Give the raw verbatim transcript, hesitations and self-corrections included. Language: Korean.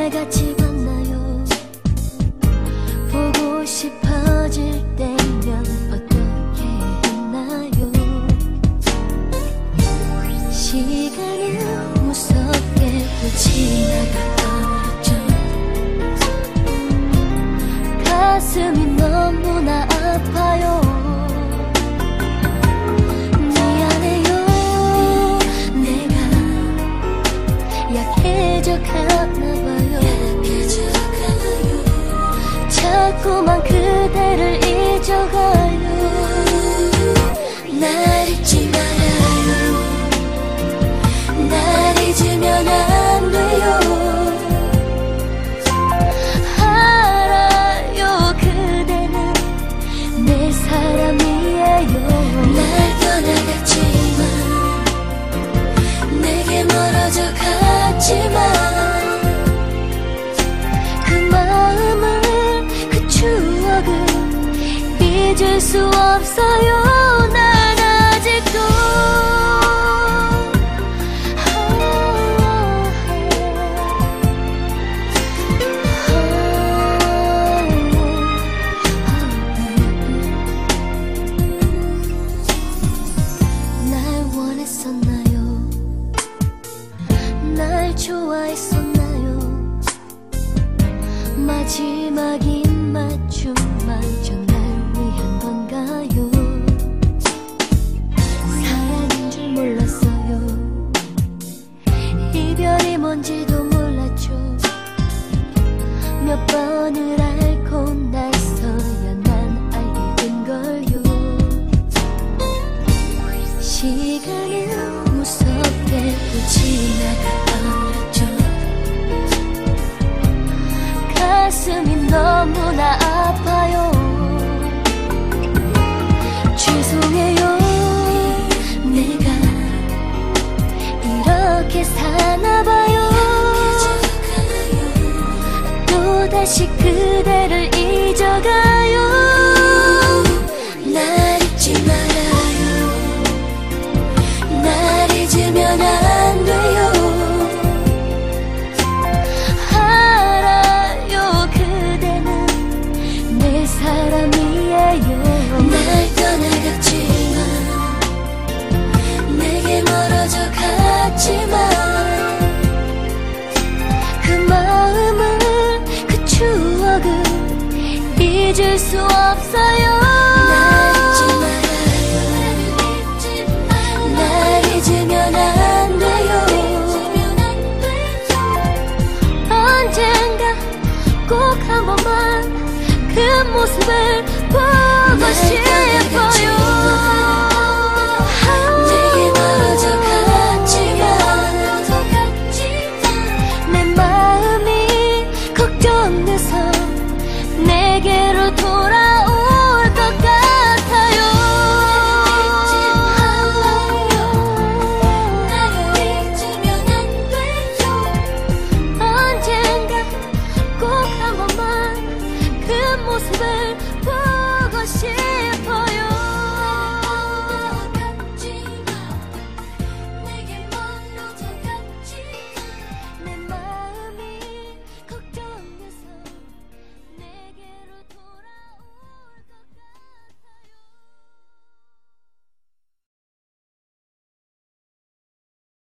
날 같이 만나요. 보고 싶어질 때면 어떻게 했나요? 시간은 무섭게도 지나가버렸죠. 가슴이 너무나 아파요. 미안해요. 내가 약해져 가나봐요. 자꾸만 그대를 잊어가요. 날 잊지 말아요. 날 잊으면 안 돼요. 알아요. 그대는 내 사람이에요. 날 떠나갔지만 내게 멀어져 갔지만 그 마음은 그 추억은 잊을 수 없어요. 난 아직도 날 좋아했었나요? 마지막인 맞춤만 정말 위한 건가요? 사랑인 줄 몰랐어요. 이별이 뭔지도 몰랐죠. 몇 번을 앓고 나서야 난 알게 된걸요. 시간은 무섭게도 지나가버렸죠. 가슴이 너무나 아파요. 죄송해요. 내가 이렇게 사나봐요. 또다시 그대를 잊어가요. 날 잊지 말아요. 날 잊으면 안 돼요. 알아요. 그대는 내 사람이에요. 날 떠나갔지만 내게 멀어져 갔지만 그 마음은 그 추억은 잊을 수 없어요. 잊으면 안 돼요. 언젠가 꼭 한 번만 그 모습을 보고 싶어요. 내게 멀어져 갔지만 내 마음이 걱정돼서 내게로 돌아올 것 같아요. 모습을